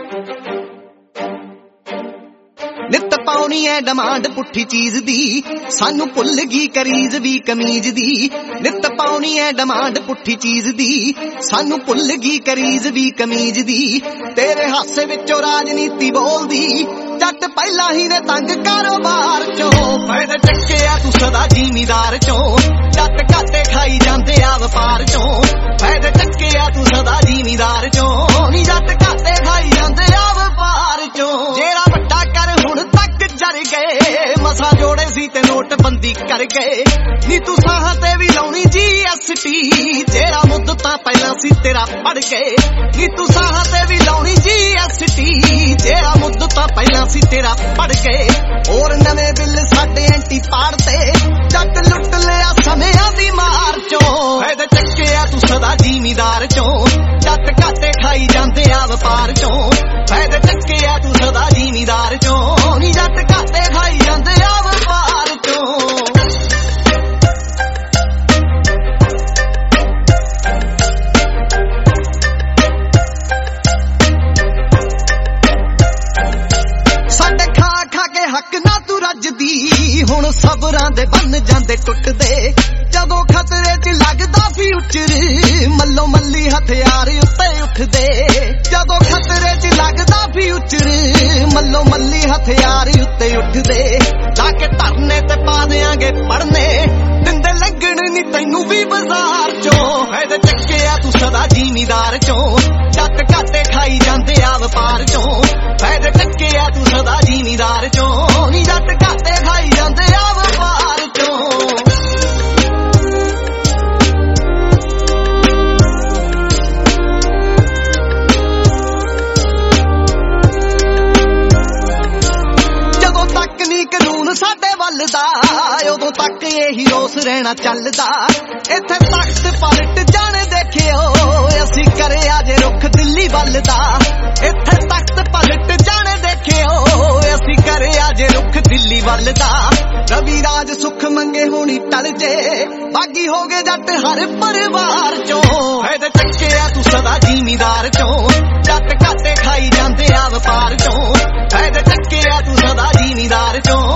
नित पाउनी है डिमांड पुठी चीज दी, सानू भुल गई करीज भी कमीज दी। नित पाउनी है डिमांड पुठी चीज दी, सानू भुल गई करीज भी कमीज दी। तेरे हासे विचों राजनीति बोलदी, जट पहला ही ने तंग कारोबार चों। फायदे चक्के आ तू सदा जिमीदार चों, जट घाटे खाई जांदे आ वपार चों। फायदे चक्के आ तू सदा जिमीदार चों, नी जट घाटे खाई जांदे आ वपार चों। जेड़ा वड्डा कर हुण तक जर गए, मसा जोड़े सी ते नोटबंदी कर गए। नी तू साहां ते भी लाउणी GST, जेड़ा मुद्दतां पहलां सी तेरा पड़ गए। नी तू साहां ते भी लाउणी GST, जेड़ा मुद्दतां पहलां सी तेरा पड़ गए। और नवें बिल साडे एंटी पाड़ते, जट लुट लिया समेयां दी मार चों। फायदे चक्के आ तू सदा जिमीदार चों, जट घाटे खाई जांदे आ वपार चों। फायदे चक्के आ तू सदा जिमीदार चों, नी जट घाटे खाई जांदे आ वपार चों। साडे खा खा के हक ना तू रजदी, हुण सबरां दे बन जांदे टुटदे। जदों खतरे च लगदा फ्यूचर, मल्लो मल्ली हथियार उत्ते उठदे। जदों खतरे च लगदा फ्यूचर, मल्लो मल्ली हथियार उत्ते उठदे। लाके धरने ते पा देंगे पढ़ने, दिंदे लगण नी तैनू भी बाजार चों। फायदे चक्के आ तू सदा जिमीदार चों, जट घाटे खाई जांदे आ वपार चों। फायदे चक्के आ तू सदा जिमीदार चों, नी जट घाटे खाई जांदे आ वपार चों। कानून साडे वल दा, उदों तक यही रोस रहना चलदा। इत्थे तख्त पलट जाने देखियो, असीं करिया जे रुख दिल्ली वल दा। इत्थे तख्त पलट जाने देखियो, असीं करिया जे रुख दिल्ली वल दा। रवि राज सुख मंगे होनी टल जे, बागी हो गए जट हर परिवार चों। फायदे चक्के आ तू सदा जिमीदार चों, जट घाटे खाई जांदे आ वपार चों। फायदे चक्के आ तू सदा जिमीदार चों,